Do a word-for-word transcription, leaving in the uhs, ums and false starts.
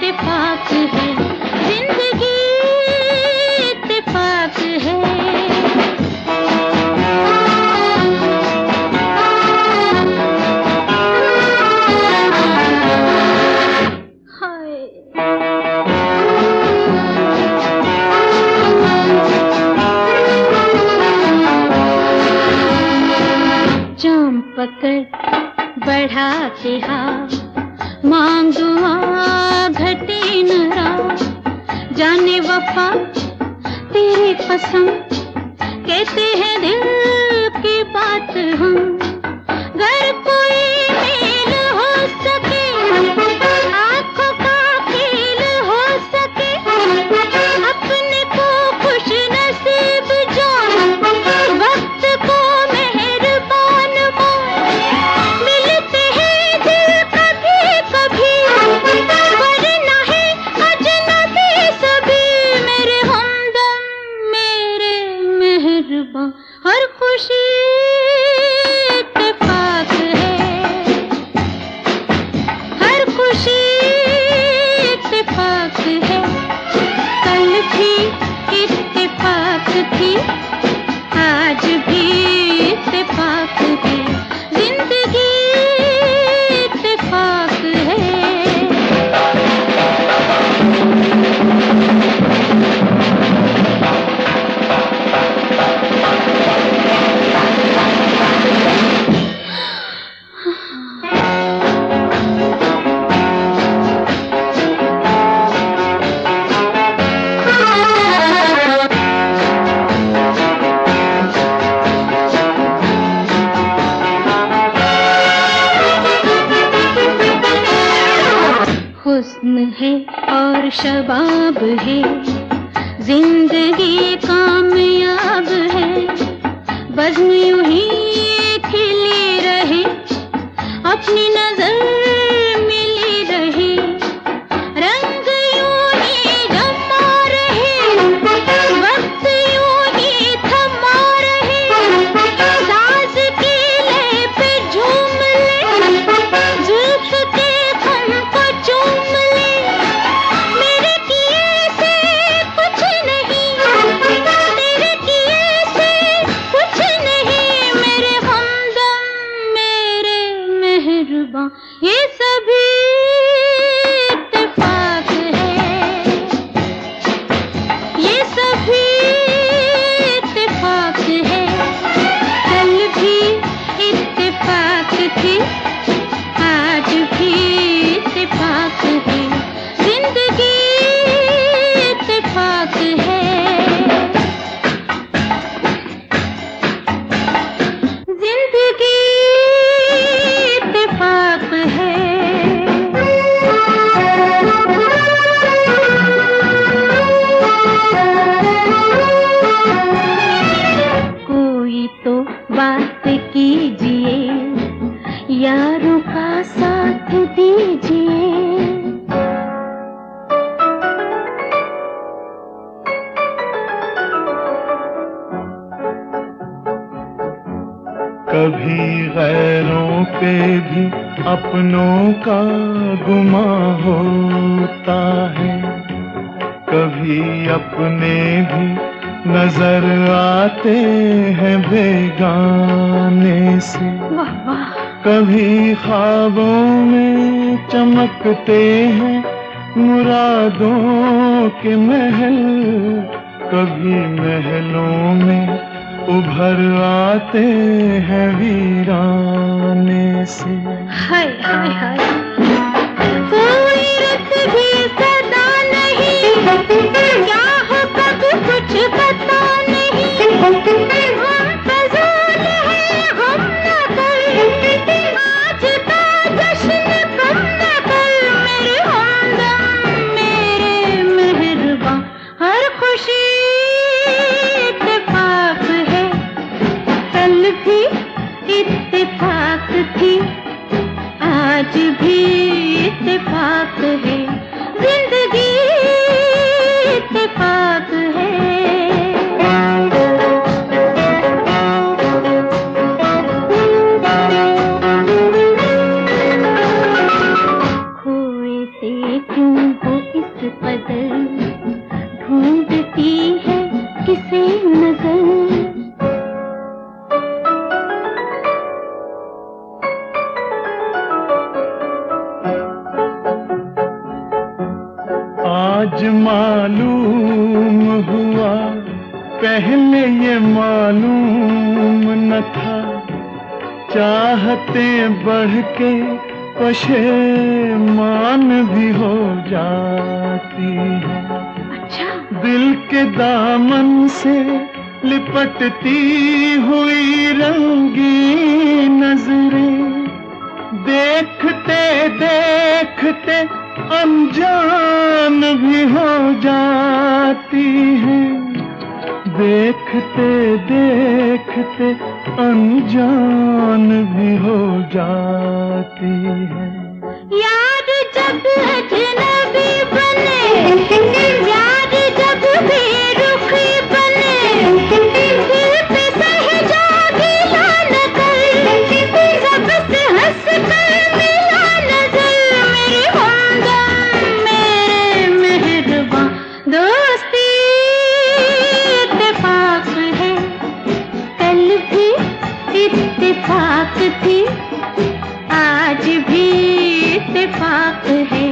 इत्तेफाक है, जिंदगी इत्तेफाक है। जाम पकड़ बढ़ा के हाथ मांग दुआ घटे न रात, जाने वफा तेरी कसम कहते हैं दिल की बात हम। घर कोई मेल हो सके, आंखों का खेल हो सके, अपने को खुश नसीब जान, वक्त को मेहरबान मान। मिलते हैं दिल कभी कभी, वरना है अजनबी सभी। मेरे हमदम मेरे मेहरबान, हर खुशी इत्तेफाक है, हर खुशी इत्तेफाक है। कल भी इत्तेफाक थी, आज भी इत्तेफाक है, जिंदगी इत्तेफाक है। हुस्न है और शबाब है, जिंदगी कामयाब है। बज़्म यूं ही खिली रहे, अपनी नजर मिली रहे, रंग यूं ही जमा रहे, वक्त यूं ही थमा रहे। साज की लय पे झूम ले, जुल्फ के खम को चूम ले। मेरे किए से कुछ नहीं, तेरे किए से कुछ नहीं। मेरे हमदम मेरे मेहरबान, ये सभी इत्तेफाक है, ये सभी इत्तेफाक है। कल भी इत्तेफाक थी, आज भी इत्तेफाक है, जिंदगी इत्तेफाक है, जिंदगी इत्तेफाक है। कोई तो बात कीजिए, यारों का साथ दीजिए। कभी गैरों पे भी अपनों का गुमा होता है, कभी अपने भी नजर आते हैं बेगाने से। वाह वाह, कभी ख्वाबों में चमकते हैं मुरादों के महल, कभी महलों में उभर आते हैं वीराने से। हाय हाय हाय, कोई रुत भी सदा नहीं, क्या हो कब कुछ पता नहीं। हम फजूल हैं हम न कर, आज का जश्न कम न कर। मेरे हमदम मेरे मेहरबान, हर खुशी इत्तेफाक है। कल भी इत्तेफाक थी, आज भी इत्तेफाक है, जिंदगी इत्तेफाक है। खोए से क्यों हो आज मालूम हुआ, पहले ये मालूम न था। चाहते बढ़ के पशेमान भी हो जाती है। अच्छा। दिल के दामन से लिपटती हुई रंगी नजरें, देखते देखते अनजान भी हो जाती हैं। देखते देखते अनजान भी हो जाती हैं। यार जब अजनबी बने, यार जब बेरुखी बने, दिल पे सहजा गिला न कर, सबसे हंस कर मिला नजर। मेरे हमदम मेरे मेहरबां, दोस्ती इत्तेफाक है, कल भी इत्तेफाक थी, आज भी इत्तेफाक है।